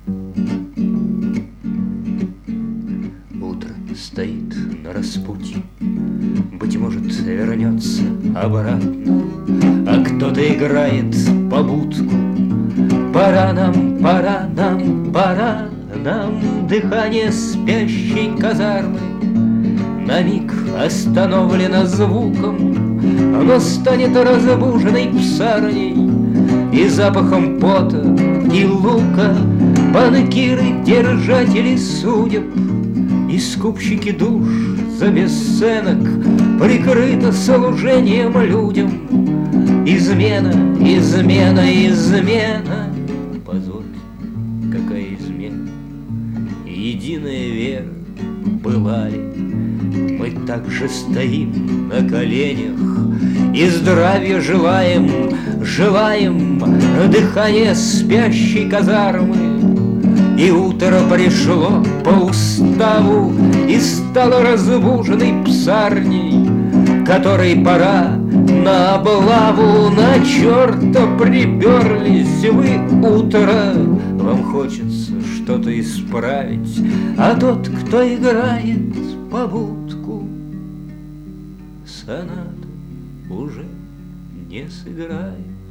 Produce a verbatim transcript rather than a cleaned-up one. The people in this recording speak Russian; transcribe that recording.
Утро стоит на распутье, быть может, вернется обратно, а кто-то играет побудку. Пора нам, пора нам, пора нам, дыхание спящей казармы на миг остановлено звуком, оно станет разбуженной псарней и запахом пота и лука. Банкиры, держатели судеб и скупщики душ за бесценок прикрыто служением людям. Измена, измена, измена. Позволь, какая измена? Единая вера была ли? Мы также стоим на коленях и здравия желаем, желаем дыхания спящей казармы. И утро пришло по уставу и стало разбуженной псарней, которой пора на облаву. На черта приперлись вы, утро. Вам хочется что-то исправить, а тот, кто играет побудку, сонату уже не сыграет.